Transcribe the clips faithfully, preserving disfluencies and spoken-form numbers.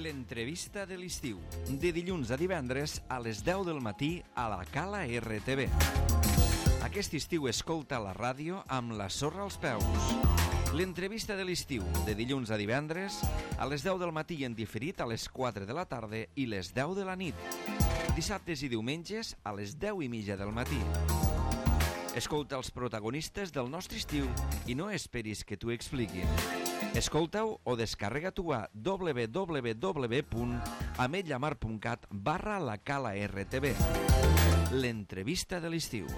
L'entrevista de l'estiu, de dilluns a divendres a les deu del matí a la Cala R T V. Aquest estiu escolta la ràdio amb la sorra als peus. L'entrevista de l'estiu, de dilluns a divendres a les deu del matí en diferit a les quatre de la tarda i les deu de la nit. Dissabtes i diumenges a les deu i mitja del matí. Escolta els protagonistes del nostre estiu i no esperis que t'ho expliquin. Escolta-ho o descarrega-t'ho a w w w punt ametlla mar punt cat barra la Cala R T V. L'entrevista de l'estiu.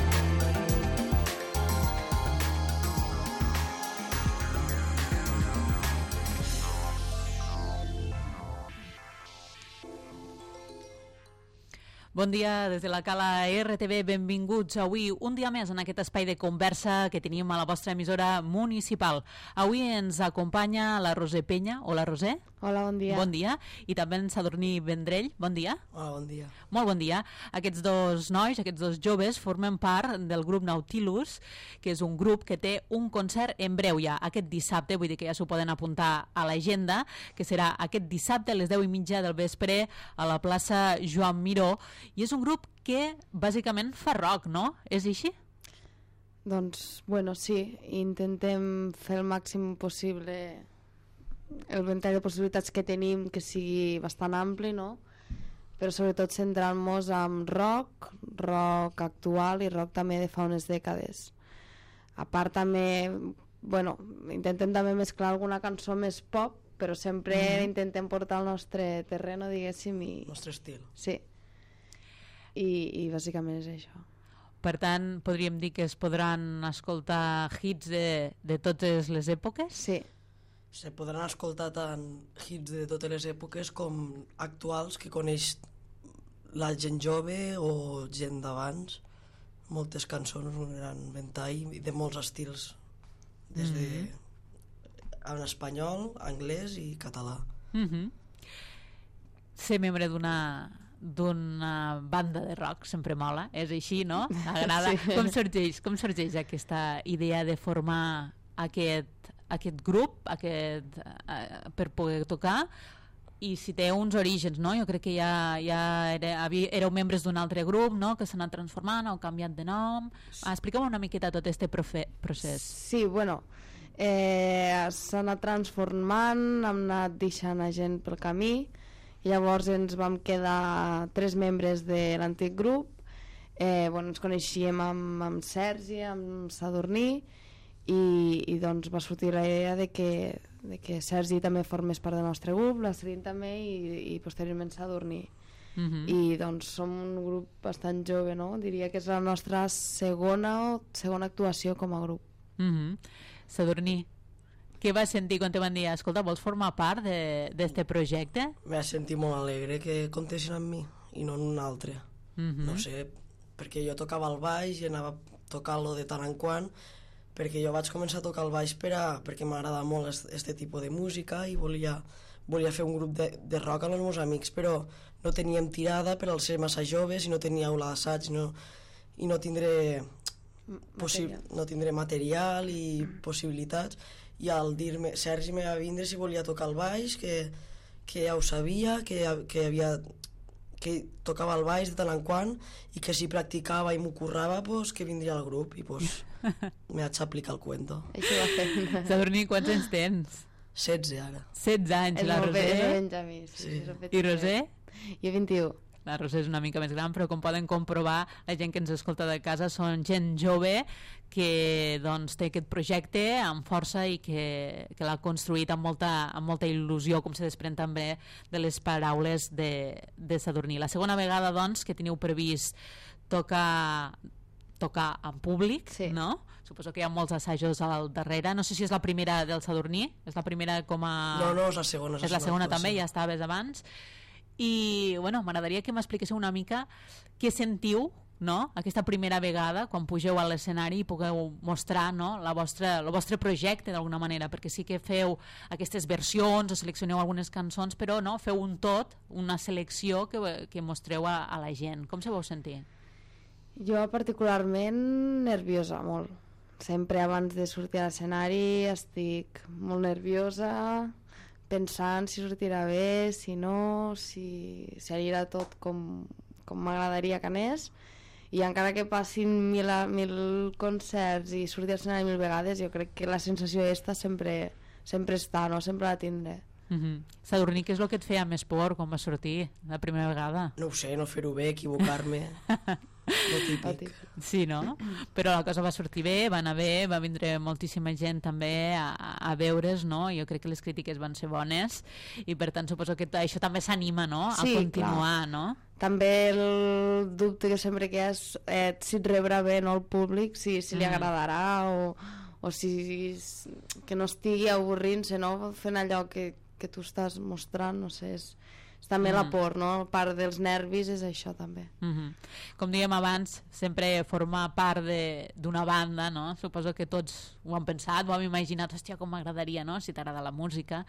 Bon dia des de la Cala R T V, benvinguts avui un dia més en aquest espai de conversa que tenim a la vostra emissora municipal. Avui ens acompanya la Roser Penya. Hola, Roser. Hola, bon dia. Bon dia. I també en Sadurní Vendrell. Bon dia. Hola, bon dia. Molt bon dia. Aquests dos nois, aquests dos joves, formen part del grup Nautilus, que és un grup que té un concert en breu ja, aquest dissabte, vull dir que ja s'ho poden apuntar a l'agenda, que serà aquest dissabte a les deu i mitja del vespre a la plaça Joan Miró. I és un grup que bàsicament fa rock, no? És així? Doncs, bueno, sí, intentem fer el màxim possible, el ventall de possibilitats que tenim que sigui bastant ampli, no? Però sobretot centrant-nos en rock, rock actual i rock també de fa unes dècades. A part també, bueno, intentem també mesclar alguna cançó més pop, però sempre mm-hmm. intentem portar el nostre terreno, diguéssim, i... El nostre estil. Sí. I, i bàsicament és això. Per tant, podríem dir que es podran escoltar hits de, de totes les èpoques? Sí. Se podran escoltar tant hits de totes les èpoques com actuals que coneix la gent jove o gent d'abans. Moltes cançons, un gran ventall de molts estils, des de mm-hmm. en espanyol, anglès i català. Mm-hmm. Ser membre d'una d'una banda de rock sempre mola, és així, no? Agrada. Sí. Com sorgeix, com sorgeix aquesta idea de formar aquest, aquest grup aquest, uh, per poder tocar, i si té uns orígens, no? Jo crec que ja, ja era, havia, éreu membres d'un altre grup, no? Que s'ha anat transformant o canviat de nom. Ah, explica'm una miqueta tot este profe, procés. Sí, bueno, eh, s'ha anat transformant, hem anat deixant a gent pel camí. Llavors ens vam quedar tres membres de l'antic grup. eh, bueno, ens coneixíem amb, amb Sergi, amb Sadurní, i, i doncs va sortir la idea de que, de que Sergi també formés part del nostre grup, la Celine també, i, i posteriorment Sadurní. Mm-hmm. I doncs som un grup bastant jove, no? Diria que és la nostra segona, segona actuació com a grup. Mm-hmm. Sadurní, què vas sentir quan te van dir, escolta, vols formar part d'aquest projecte? M'he sentit molt alegre que comptessin amb mi i no en un altre. Mm-hmm. No sé, perquè jo tocava el baix i anava tocant-lo de tant en quant, perquè jo vaig començar a tocar el baix per a, perquè m'agrada molt aquest tipus de música i volia, volia fer un grup de, de rock amb els meus amics, però no teníem tirada per al ser massa joves i no tenia aula d'assaig, no, i no tindré, possi- no tindré material i possibilitats. I al dir-me, Sergi me va vindre si volia tocar el baix, que, que ja ho sabia, que, que, havia, que tocava el baix de tant en quant i que si practicava i m'ho currava, pues, que vindria al grup i pues, me vaig aplicar el cuento. Això va fer. Sadurní, quants anys tens? setze ara. setze anys, és la Roser? És el Benjamí, sí. Sí. I Roser? Jo vint-i-u. La Roser és una mica més gran, però com poden comprovar, la gent que ens escolta de casa són gent jove que doncs, té aquest projecte amb força i que, que l'ha construït amb molta, amb molta il·lusió, com se desprèn també de les paraules de, de Sadurní. La segona vegada doncs, que teniu previst tocar tocar en públic, sí. No? Suposo que hi ha molts assajos al darrere. No sé si és la primera del Sadurní, és la primera com a... No, no, és la segona. És la segona també, ja estaves abans. I bueno, m'agradaria que m'expliquéssiu una mica què sentiu, no? Aquesta primera vegada quan pugeu a l'escenari i pugueu mostrar, no? La vostra, el vostre projecte d'alguna manera, perquè sí que feu aquestes versions o seleccioneu algunes cançons, però no? Feu un tot, una selecció que, que mostreu a, a la gent. Com se vau sentir? Jo particularment nerviosa molt. Sempre abans de sortir a l'escenari estic molt nerviosa pensant si sortirà bé, si no, si, si anirà tot com, com m'agradaria que anés, i encara que passin mil, mil concerts i surti al escenari mil vegades, jo crec que la sensació esta sempre, sempre està, no? Sempre la tindré. Mm-hmm. Sadurní, què és el que et feia més por quan va sortir la primera vegada? No ho sé, no fer-ho bé, equivocar-me, lo típic. Sí, no? Però la cosa va sortir bé, va anar bé, va vindre moltíssima gent també a, a veure's, no? Jo crec que les crítiques van ser bones i per tant suposo que això també s'anima, no? A sí, continuar, clar. No? També el dubte que sempre que és eh, si et rebrà bé, no, el públic, si, si li agradarà o, o si que no estigui avorrint-se, no? Fent allò que, que tu estàs mostrant, no sé, és, és també mm. la por, no? Part dels nervis és això també. Mm-hmm. Com dèiem abans, sempre formar part d'una banda, no? Suposo que tots ho han pensat, ho hem imaginat, hòstia, com m'agradaria, no? Si t'agrada la música.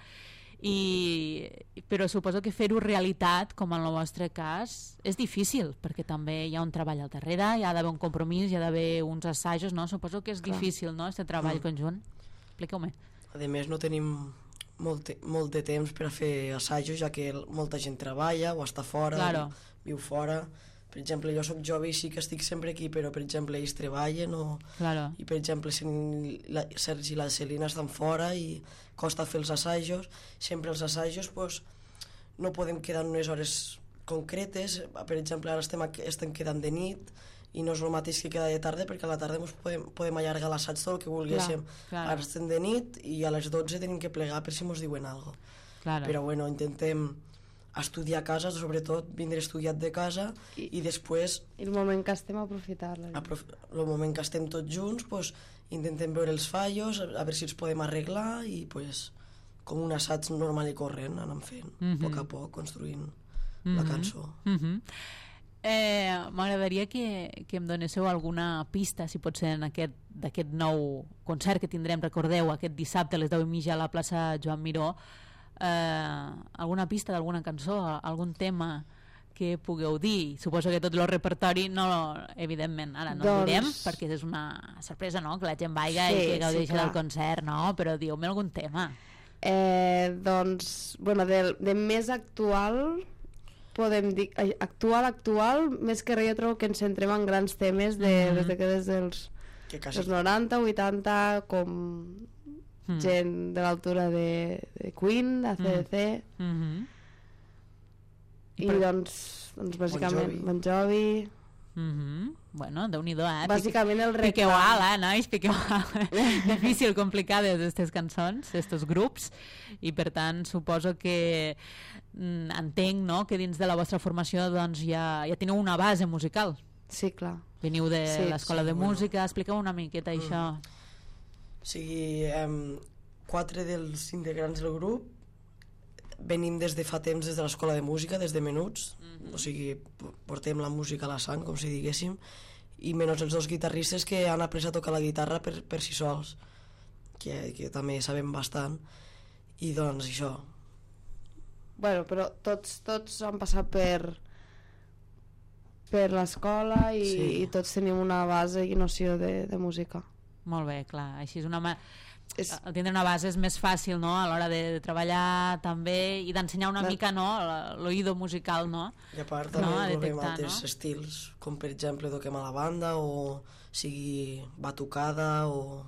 I, però suposo que fer-ho realitat, com en el vostre cas, és difícil, perquè també hi ha un treball al darrere, hi ha d'haver un compromís, hi ha d'haver uns assajos, no? Suposo que és Clar. difícil, no?, aquest treball mm. conjunt. Expliqueu-me. A més, no tenim molt, molt de temps per a fer assajos, ja que molta gent treballa o està fora, claro. viu fora. Per exemple, jo soc jove i sí que estic sempre aquí, però per exemple ells treballen o... Claro. I per exemple Sergi i la Celina estan fora i costa fer els assajos. Sempre els assajos pues, no podem quedar en unes hores concretes. Per exemple, ara estem, estem quedant de nit i no és el mateix que quedar de tarda, perquè a la tarda ens podem, podem allargar l'assaig tot el que volguéssim. Clar, clar. Ara estem de nit i a les dotze tenim que plegar per si ens diuen alguna cosa. Claro. Però bueno, intentem estudiar a casa, sobretot vindre estudiat de casa i, i després... I el moment que estem aprofitar-lo. Aprof el moment que estem tots junts, pues, intentem veure els fallos, a veure si els podem arreglar i pues, com un assaig normal i corrent anem fent, mm -hmm. a poc a poc, construint mm -hmm. la cançó. Mm -hmm. eh, M'agradaria que, que em donéssiu alguna pista, si pot ser, d'aquest nou concert que tindrem, recordeu, aquest dissabte a les deu i mitja a la plaça Joan Miró. Eh, alguna pista d'alguna cançó, algun tema que pugueu dir. Suposo que tot el repertori no, evidentment, ara no doncs... el direm perquè és una sorpresa, no?, que la gent vaiga sí, i que gaudeixi sí, del concert, no? Però diu-me algun tema. Eh, doncs, bueno, de, de més actual podem dir, actual, actual, més que res jo trobo que ens centrem en grans temes de, mm -hmm. des de que des dels, dels noranta, vuitanta, com... Mm. gent de l'altura de, de Queen, de A C D C mm. mm-hmm. i per... doncs, doncs bàsicament Bon Jovi, mm-hmm. Bueno, Déu-n'hi-do, eh? Bàsicament el reclam. Piqueu alt, eh, nois? Piqueu alt. Difícil, complicades aquestes cançons, aquests grups, i per tant suposo que mm, entenc, no?, que dins de la vostra formació doncs ja, ja teniu una base musical. Sí, clar. Veniu de sí, l'escola sí, de bueno. música, expliqueu una miqueta mm. això. O sigui, um, quatre dels integrants del grup venim des de fa temps des de l'escola de música, des de menuts, mm-hmm. o sigui, portem la música a la sang, com si diguéssim, i menys els dos guitarristes que han après a tocar la guitarra per, per si sols, que, que també sabem bastant, i doncs això. Bueno, però tots, tots han passat per per l'escola i, sí. i tots tenim una base i noció de, de música. Molt bé, clar, així és una... Ma... És... El tindre una base és més fàcil, no?, a l'hora de treballar també i d'ensenyar una de... mica, no?, l'oïdo musical, no? I a part també no? incloem altres no? estils, com per exemple toquem a la banda o sigui batucada o,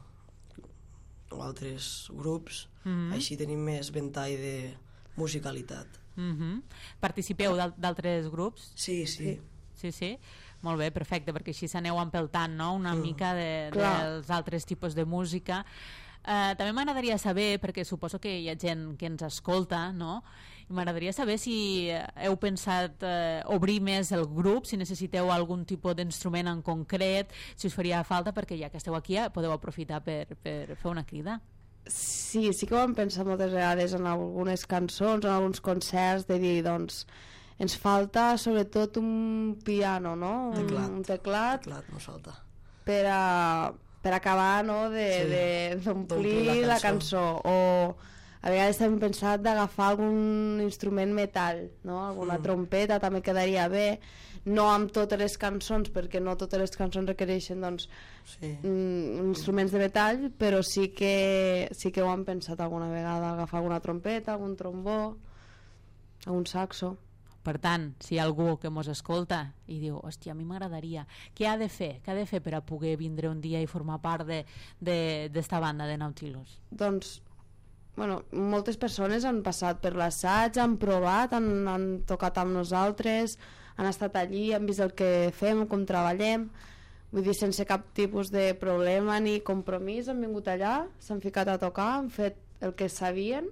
o altres grups, mm-hmm. així tenim més ventall de musicalitat. Mm-hmm. Participeu d'altres grups? Sí, sí. Sí, sí. Molt bé, perfecte, perquè així s'aneu empeltant, no?, una mm. mica de, dels altres tipus de música. Uh, també m'agradaria saber, perquè suposo que hi ha gent que ens escolta, no?, i m'agradaria saber si heu pensat uh, obrir més el grup, si necessiteu algun tipus d'instrument en concret, si us faria falta, perquè ja que esteu aquí podeu aprofitar per, per fer una crida. Sí, sí que ho hem pensat moltes vegades en algunes cançons, en alguns concerts, de dir, doncs, ens falta sobretot un piano, no? Teclat. Un teclat. Teclat nos falta. Per, a, per acabar, no?, d'omplir sí, la, la cançó. O a vegades hem pensat d'agafar algun instrument metall, no? Alguna mm. trompeta també quedaria bé, no amb totes les cançons, perquè no totes les cançons requereixen doncs, sí. mm, instruments de metall, però sí que, sí que ho hem pensat alguna vegada, agafar alguna trompeta, algun trombó, algun saxo. Per tant, si hi ha algú que mos escolta i diu, hòstia, a mi m'agradaria, què ha de fer? Què ha de fer per a poder vindre un dia i formar part d'esta banda de Nautilus? Doncs, bueno, moltes persones han passat per l'assaig, han provat, han, han tocat amb nosaltres, han estat allí, han vist el que fem, com treballem, vull dir, sense cap tipus de problema ni compromís, han vingut allà, s'han ficat a tocar, han fet el que sabien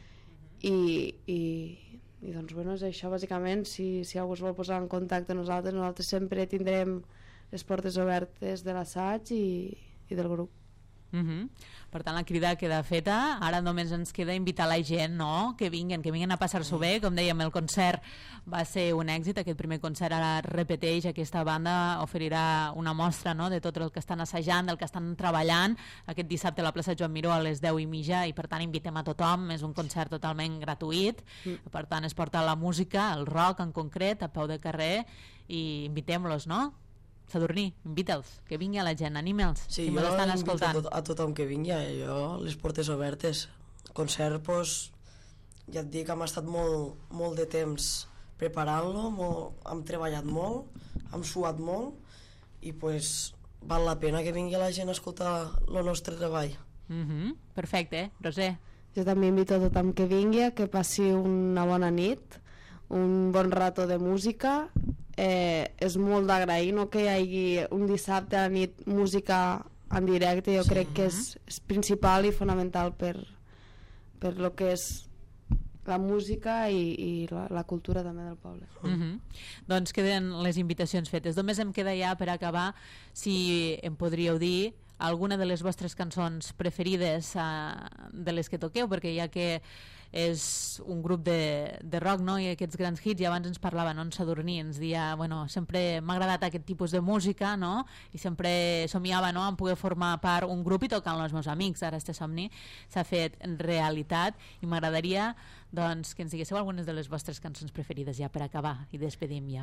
i, i, i doncs, bueno, és això, bàsicament, si, si algú es vol posar en contacte amb nosaltres, nosaltres sempre tindrem les portes obertes de l'assaig i, i del grup. Uh-huh. Per tant, la crida queda feta. Ara només ens queda invitar la gent, no? Que vinguin, que vinguin a passar-s'ho bé. Com dèiem, el concert va ser un èxit. Aquest primer concert ara repeteix, aquesta banda oferirà una mostra, no?, de tot el que estan assajant, del que estan treballant aquest dissabte a la plaça Joan Miró a les deu i mitja, i per tant invitem a tothom. És un concert totalment gratuït. Mm. Per tant es porta la música, el rock en concret, a peu de carrer, i invitem-los, no? Sadurní, invita'ls, que vingui a la gent, anima'ls, sí, si m'estan escoltant. Sí, jo invito a tothom que vingui, jo les portes obertes. Concert, pues, ja et dic, hem estat molt, molt de temps preparant-lo, hem treballat molt, hem suat molt, i pues, val la pena que vingui la gent a escoltar el nostre treball. Mm-hmm. Perfecte, Roser. Jo també invito a tothom que vingui, que passi una bona nit, un bon rato de música. Eh, és molt d'agrair, no?, que hi hagi un dissabte a la nit música en directe. Jo sí. crec que és, és principal i fonamental per, per lo que és la música i, i la, la cultura també del poble. Mm-hmm. Doncs queden les invitacions fetes. Només em queda ja per acabar si em podríeu dir alguna de les vostres cançons preferides uh, de les que toqueu, perquè ja que és un grup de, de rock, no?, i aquests grans hits, i abans ens parlava, no?, en Sadurní, ens deia, bueno, sempre m'ha agradat aquest tipus de música, no?, i sempre somiava, no?, en poder formar part un grup i tocar amb els meus amics. Ara este somni s'ha fet realitat i m'agradaria, doncs, que ens diguéssiu algunes de les vostres cançons preferides ja per acabar i despedim ja.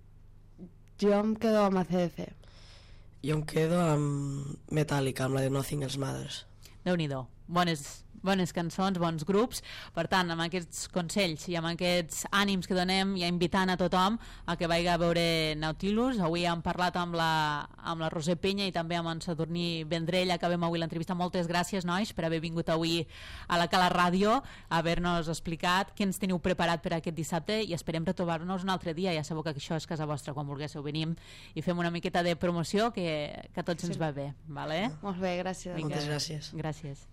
Jo em quedo amb A C D C. Jo em quedo amb Metallica, amb la de Nothing Else Matters. Déu-n'hi-do, bones, bones cançons, bons grups. Per tant, amb aquests consells i amb aquests ànims que donem, ja invitant a tothom a que vagi a veure Nautilus. Avui hem parlat amb la, amb la Roser Penya i també amb en Sadurní Vendrell. Acabem avui l'entrevista. Moltes gràcies, nois, per haver vingut avui a la Cala Ràdio, a haver-nos explicat què ens teniu preparat per aquest dissabte, i esperem retrobar-nos un altre dia. Ja sabeu que això és casa vostra, quan volguéssiu venim i fem una miqueta de promoció, que, que a tots sí. ens va bé, vale? Molt bé, gràcies. Vinga. Moltes gràcies. Gràcies.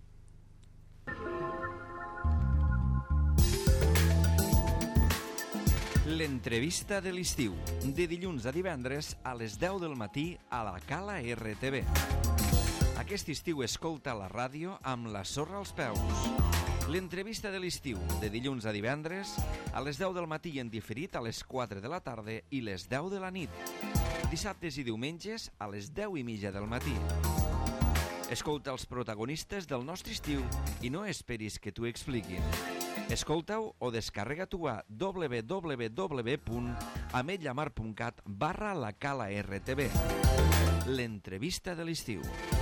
L'entrevista de l'estiu, de dilluns a divendres a les deu del matí a la Cala R T V. Aquest estiu escolta la ràdio amb la sorra als peus. L'entrevista de l'estiu, de dilluns a divendres a les deu del matí en diferit a les quatre de la tarda i les deu de la nit. Dissabtes i diumenges a les deu i mitja del matí. Escolta els protagonistes del nostre estiu i no esperis que t'ho expliquin. Escolta-ho o descarrega-t'ho a w w w punt ametlllamar punt cat barra la Cala R T V. L'entrevista de l'estiu.